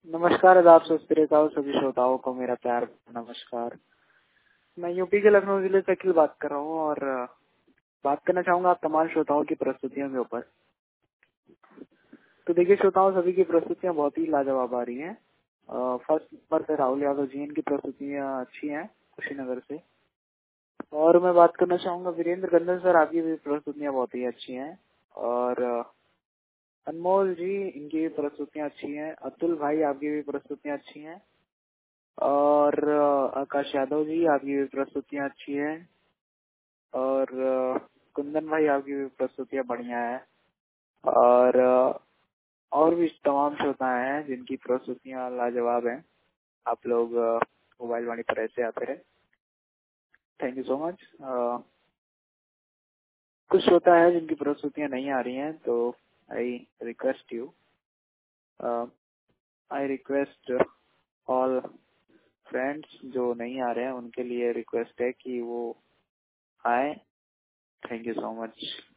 नमस्कार, आदाब, सत श्री अकाल सभी श्रोताओं को मेरा प्यार नमस्कार। मैं यूपी के लखनऊ जिले से अखिल बात कर रहा हूँ और बात करना चाहूंगा आप तमाम श्रोताओं की प्रस्तुतियों के ऊपर। तो देखिए श्रोताओं, सभी की प्रस्तुतियां बहुत ही लाजवाब आ रही हैं। फर्स्ट नंबर पे राहुल यादव जी, इनकी प्रस्तुतियां अच्छी हैं कुशीनगर से। और मैं बात करना चाहूंगा वीरेंद्र गंदल सर, आपकी भी प्रस्तुतियां बहुत ही अच्छी हैं। और अनमोल जी, इनकी भी प्रस्तुतियां अच्छी हैं। अतुल भाई, आपकी भी प्रस्तुतियां अच्छी हैं। और आकाश यादव जी, आपकी भी प्रस्तुतियां अच्छी हैं। और कुंदन भाई, आपकी भी प्रस्तुतियां बढ़िया है। और भी तमाम श्रोता हैं जिनकी प्रस्तुतियां लाजवाब हैं। आप लोग मोबाइल वाणी पर ऐसे आते रहे। Thank you so much. कुछ श्रोता है जिनकी प्रस्तुतियां नहीं आ रही हैं, तो I request you, I request all friends जो नहीं आ रहे हैं उनके लिए रिक्वेस्ट है कि वो आए। Thank you so much.